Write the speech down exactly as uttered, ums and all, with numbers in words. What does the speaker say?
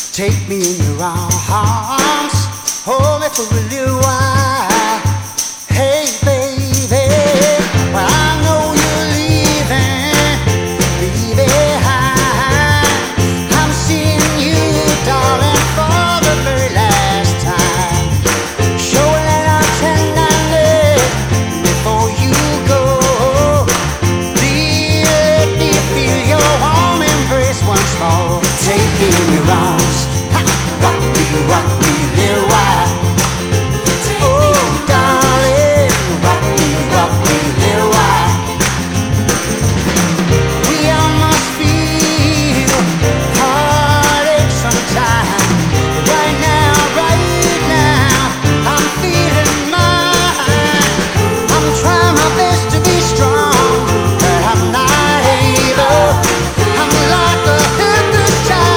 Take me in your arms, hold me for a little while. Hey baby, well I know you're leaving, leave behind. I'm seeing you, darling, for the very last time. Show a little tenderness before you go. Please let me feel your warm embrace once more. Take me in your arms.